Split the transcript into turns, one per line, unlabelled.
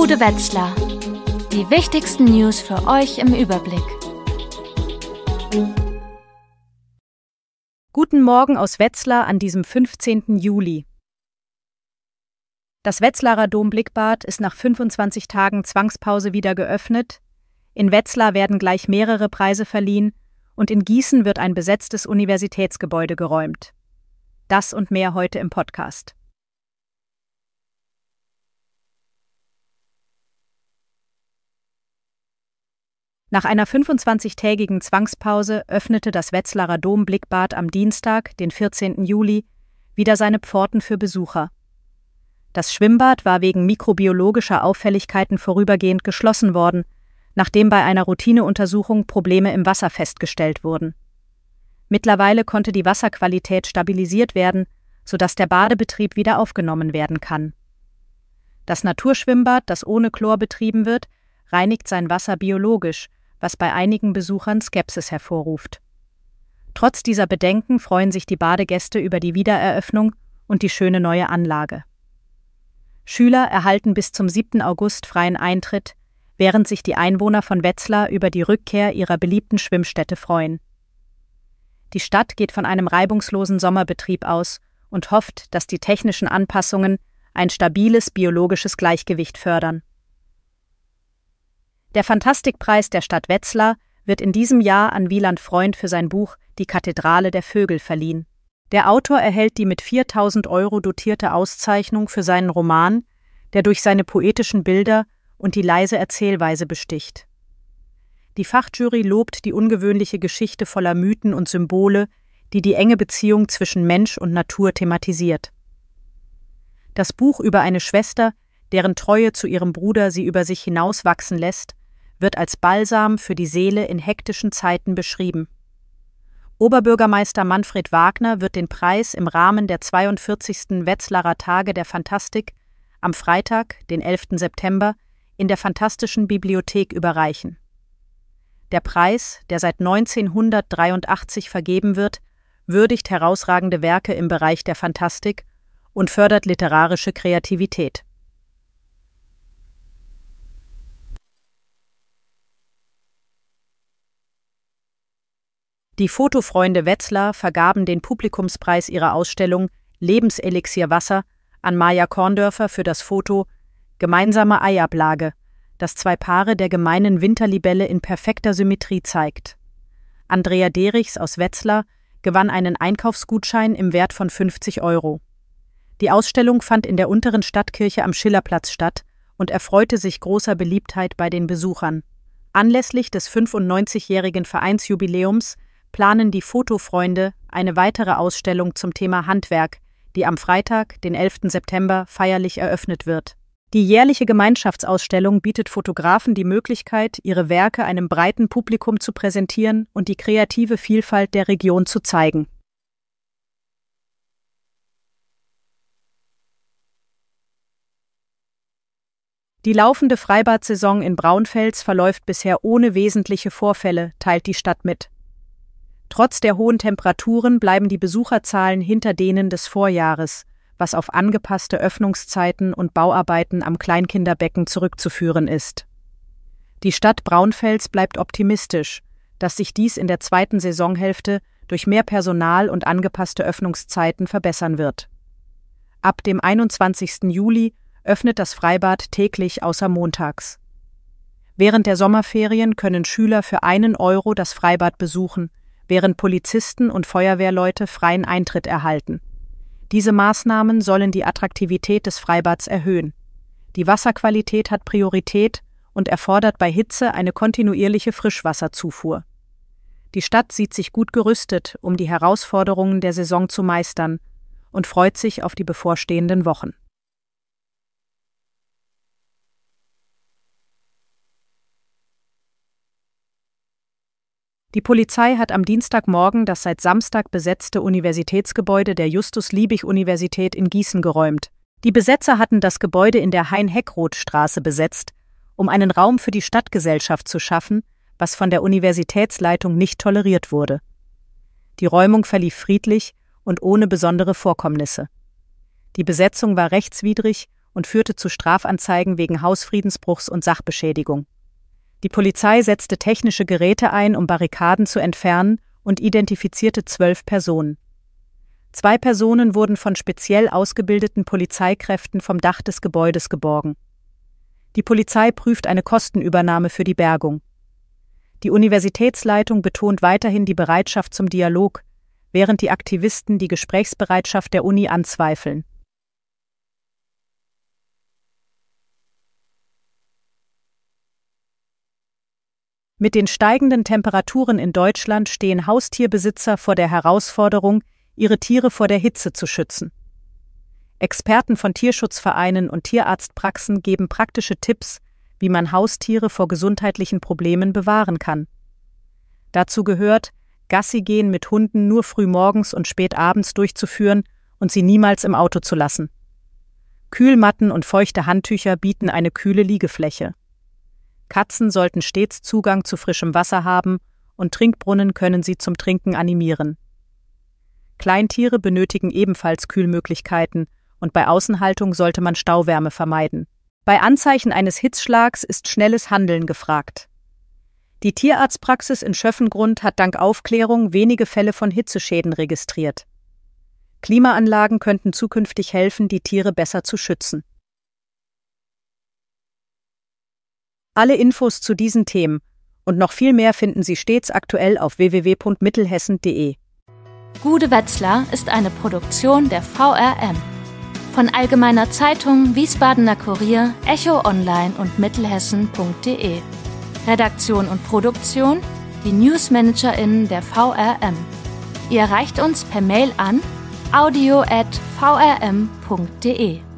Bude Wetzlar. Die wichtigsten News für euch im Überblick.
Guten Morgen aus Wetzlar an diesem 15. Juli. Das Wetzlarer Domblickbad ist nach 25 Tagen Zwangspause wieder geöffnet. In Wetzlar werden gleich mehrere Preise verliehen und in Gießen wird ein besetztes Universitätsgebäude geräumt. Das und mehr heute im Podcast. Nach einer 25-tägigen Zwangspause öffnete das Wetzlarer Domblickbad am Dienstag, den 14. Juli, wieder seine Pforten für Besucher. Das Schwimmbad war wegen mikrobiologischer Auffälligkeiten vorübergehend geschlossen worden, nachdem bei einer Routineuntersuchung Probleme im Wasser festgestellt wurden. Mittlerweile konnte die Wasserqualität stabilisiert werden, sodass der Badebetrieb wieder aufgenommen werden kann. Das Naturschwimmbad, das ohne Chlor betrieben wird, reinigt sein Wasser biologisch, was bei einigen Besuchern Skepsis hervorruft. Trotz dieser Bedenken freuen sich die Badegäste über die Wiedereröffnung und die schöne neue Anlage. Schüler erhalten bis zum 7. August freien Eintritt, während sich die Einwohner von Wetzlar über die Rückkehr ihrer beliebten Schwimmstätte freuen. Die Stadt geht von einem reibungslosen Sommerbetrieb aus und hofft, dass die technischen Anpassungen ein stabiles biologisches Gleichgewicht fördern. Der Fantastikpreis der Stadt Wetzlar wird in diesem Jahr an Wieland Freund für sein Buch Die Kathedrale der Vögel verliehen. Der Autor erhält die mit 4.000 € dotierte Auszeichnung für seinen Roman, der durch seine poetischen Bilder und die leise Erzählweise besticht. Die Fachjury lobt die ungewöhnliche Geschichte voller Mythen und Symbole, die die enge Beziehung zwischen Mensch und Natur thematisiert. Das Buch über eine Schwester, deren Treue zu ihrem Bruder sie über sich hinauswachsen lässt, wird als Balsam für die Seele in hektischen Zeiten beschrieben. Oberbürgermeister Manfred Wagner wird den Preis im Rahmen der 42. Wetzlarer Tage der Fantastik am Freitag, den 11. September, in der Phantastischen Bibliothek überreichen. Der Preis, der seit 1983 vergeben wird, würdigt herausragende Werke im Bereich der Fantastik und fördert literarische Kreativität. Die Fotofreunde Wetzlar vergaben den Publikumspreis ihrer Ausstellung Lebenselixier Wasser an Maja Korndörfer für das Foto Gemeinsame Eiablage, das zwei Paare der gemeinen Winterlibelle in perfekter Symmetrie zeigt. Andrea Derichs aus Wetzlar gewann einen Einkaufsgutschein im Wert von 50 €. Die Ausstellung fand in der Unteren Stadtkirche am Schillerplatz statt und erfreute sich großer Beliebtheit bei den Besuchern. Anlässlich des 95-jährigen Vereinsjubiläums planen die Fotofreunde eine weitere Ausstellung zum Thema Handwerk, die am Freitag, den 11. September, feierlich eröffnet wird. Die jährliche Gemeinschaftsausstellung bietet Fotografen die Möglichkeit, ihre Werke einem breiten Publikum zu präsentieren und die kreative Vielfalt der Region zu zeigen. Die laufende Freibad-Saison in Braunfels verläuft bisher ohne wesentliche Vorfälle, teilt die Stadt mit. Trotz der hohen Temperaturen bleiben die Besucherzahlen hinter denen des Vorjahres, was auf angepasste Öffnungszeiten und Bauarbeiten am Kleinkinderbecken zurückzuführen ist. Die Stadt Braunfels bleibt optimistisch, dass sich dies in der zweiten Saisonhälfte durch mehr Personal und angepasste Öffnungszeiten verbessern wird. Ab dem 21. Juli öffnet das Freibad täglich außer montags. Während der Sommerferien können Schüler für 1 € das Freibad besuchen, während Polizisten und Feuerwehrleute freien Eintritt erhalten. Diese Maßnahmen sollen die Attraktivität des Freibads erhöhen. Die Wasserqualität hat Priorität und erfordert bei Hitze eine kontinuierliche Frischwasserzufuhr. Die Stadt sieht sich gut gerüstet, um die Herausforderungen der Saison zu meistern und freut sich auf die bevorstehenden Wochen. Die Polizei hat am Dienstagmorgen das seit Samstag besetzte Universitätsgebäude der Justus-Liebig-Universität in Gießen geräumt. Die Besetzer hatten das Gebäude in der Hein-Heckroth-Straße besetzt, um einen Raum für die Stadtgesellschaft zu schaffen, was von der Universitätsleitung nicht toleriert wurde. Die Räumung verlief friedlich und ohne besondere Vorkommnisse. Die Besetzung war rechtswidrig und führte zu Strafanzeigen wegen Hausfriedensbruchs und Sachbeschädigung. Die Polizei setzte technische Geräte ein, um Barrikaden zu entfernen, und identifizierte 12 Personen. 2 Personen wurden von speziell ausgebildeten Polizeikräften vom Dach des Gebäudes geborgen. Die Polizei prüft eine Kostenübernahme für die Bergung. Die Universitätsleitung betont weiterhin die Bereitschaft zum Dialog, während die Aktivisten die Gesprächsbereitschaft der Uni anzweifeln. Mit den steigenden Temperaturen in Deutschland stehen Haustierbesitzer vor der Herausforderung, ihre Tiere vor der Hitze zu schützen. Experten von Tierschutzvereinen und Tierarztpraxen geben praktische Tipps, wie man Haustiere vor gesundheitlichen Problemen bewahren kann. Dazu gehört, Gassigehen mit Hunden nur frühmorgens und spät abends durchzuführen und sie niemals im Auto zu lassen. Kühlmatten und feuchte Handtücher bieten eine kühle Liegefläche. Katzen sollten stets Zugang zu frischem Wasser haben und Trinkbrunnen können sie zum Trinken animieren. Kleintiere benötigen ebenfalls Kühlmöglichkeiten und bei Außenhaltung sollte man Stauwärme vermeiden. Bei Anzeichen eines Hitzschlags ist schnelles Handeln gefragt. Die Tierarztpraxis in Schöffengrund hat dank Aufklärung wenige Fälle von Hitzeschäden registriert. Klimaanlagen könnten zukünftig helfen, die Tiere besser zu schützen. Alle Infos zu diesen Themen und noch viel mehr finden Sie stets aktuell auf www.mittelhessen.de.
Gude Wetzlar ist eine Produktion der VRM. Von Allgemeiner Zeitung, Wiesbadener Kurier, Echo Online und Mittelhessen.de. Redaktion und Produktion, die NewsmanagerInnen der VRM. Ihr erreicht uns per Mail an audio@vrm.de.